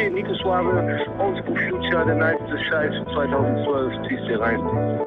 Nico Suave, Old School Future, der nice Scheiß 2012, ziehst dir rein.